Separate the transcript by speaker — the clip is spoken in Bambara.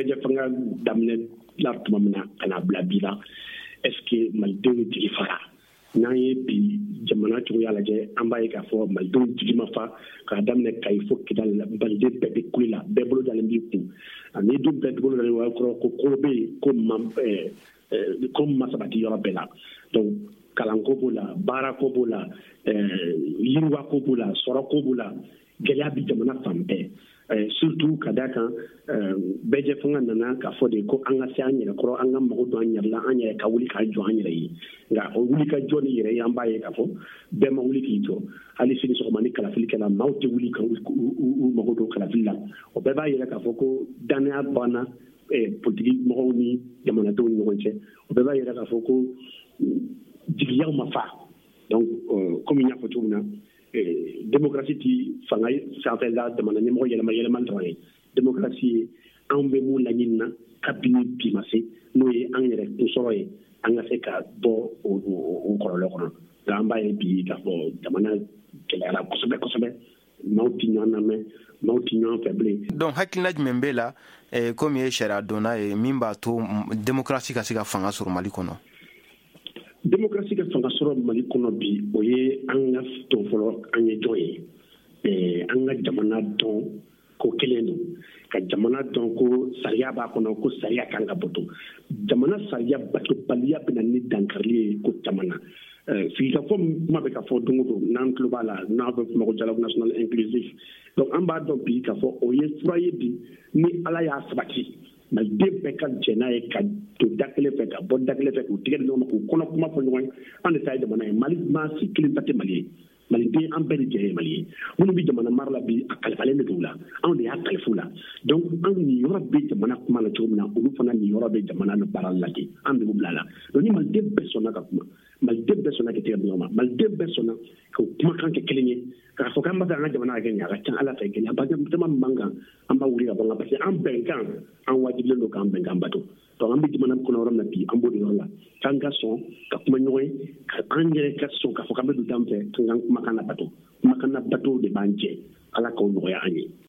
Speaker 1: bɛɛ fanga daminɛ la tuma min na ka na bila bi la est-ce que malidenw jigi fara n'an ye bi jamana cogoya lajɛ an b'a ye k'a fɔ malidenw jigi ma fa k'a daminɛ Kayi fo Kidali la maliden bɛɛ bɛ kule la bɛɛ bolo dalen b'i kun ani dun bɛɛ bolo dalen o kɔrɔ ko ko bɛ yen ko ma sabati yɔrɔ bɛɛ la donc kalanko b'o la baarako b'o la yiriwako b'o la sɔrɔko b'o la gɛlɛya bɛ jamana fan bɛɛ surtout ka da kan bɛɛ fanga nana k'a fɔ de ko an ka se an yɛrɛ kɔrɔ an ka mago don an yɛrɛ la an yɛrɛ ka wuli k'a jɔ an yɛrɛ ye nka o wuli ka jɔ ni yɛrɛ ye an b'a ye k'a fɔ bɛɛ ma wuli k'i jɔ hali sini sɔgɔma ni kalafili kɛla maaw tɛ wuli ka u mago don kalafili la o bɛɛ b'a yɛrɛ k'a fɔ ko danaya banna politiki mɔgɔw ni jamanadenw ni ɲɔgɔn cɛ o bɛɛ b'a yɛrɛ k'a fɔ ko jigiyaw ma fa donc comme n y'a fɔ cogo min na démocratie ti fanga sanfɛla jamana ɲɛmɔgɔ yɛlɛma dɔrɔn ye démocratie ye anw bɛ mun laɲini na kabini bi ma se n'o ye an yɛrɛ kunsɔrɔ ye an ka se ka bɔ o kɔlɔlɔ kɔnɔ nka an b'a ye bi k'a fɔ jamana gɛlɛyara kosɛbɛ kosɛbɛ maaw ti ɲɔgɔn lamɛn maaw ti ɲɔgɔn fɛ bilen.
Speaker 2: donc hakilina jumɛn b'e la komi ye sariya dɔnna ye min b'a to démocratie ka se ka fanga sɔrɔ Mali kɔnɔ.
Speaker 1: démocratie ka fanga sɔrɔ Mali kɔnɔ bi o ye an ka to fɔlɔ an ye jɔn ye an ka jamana dɔn ko kelen don ka jamana dɔn ko sariya b'a kɔnɔ ko sariya kan ka bato jamana sariya batobaliya bɛ na ni dankarili ye ko jamana sigikafɔ kuma bɛ ka fɔ don o don n'an tulo b'a la n'an bɛ fɔ ma ko dialogue national inclusif donc an b'a dɔn bi k'a fɔ o ye fura ye bi ni Ala y'a sabati maliden bɛɛ ka jɛ n'a ye ka to da kelen fɛ ka bɔ da kelen fɛ k'u tigɛ di ɲɔgɔn ma k'u kɔnɔ kuma fɔ ɲɔgɔn ye an de ta ye jamana ye Mali maa si kelen ta tɛ Mali ye maliden an bɛɛ de jɛ ye Mali ye minnu bɛ jamana mara la bi a kalifalen de t'u la anw de y'a kalifu la donc an nin yɔrɔ bɛ jamana kuma la cogo min na olu fana nin yɔrɔ bɛ jamana la baara la ten an bɛ bila la donc ni maliden bɛɛ sɔnna ka kuma maliden bɛɛ sɔnna ka tigɛ di ɲɔgɔn ma maliden bɛɛ sɔnna ka kumakan kɛ kelen ye k'a fɔ k'an bɛ fɛ an ka jamana kɛ ɲɛ a ka ca Ala fɛ gɛlɛya ba caman man kan an b'a wuli ka bɔ an kan parce que an bɛnkan an wajibilen don k'an bɛnkan bato donc an bɛ jamana kɔnɔ yɔrɔ min na bi an b'o de yɔrɔ la k'an ka sɔn ka kuma ɲɔgɔn ye ka an yɛrɛ ka sɔn k'a fɔ k'an bɛ don tan fɛ k'an kumakan na bato de b'an jɛ Ala k'o nɔgɔya an ye.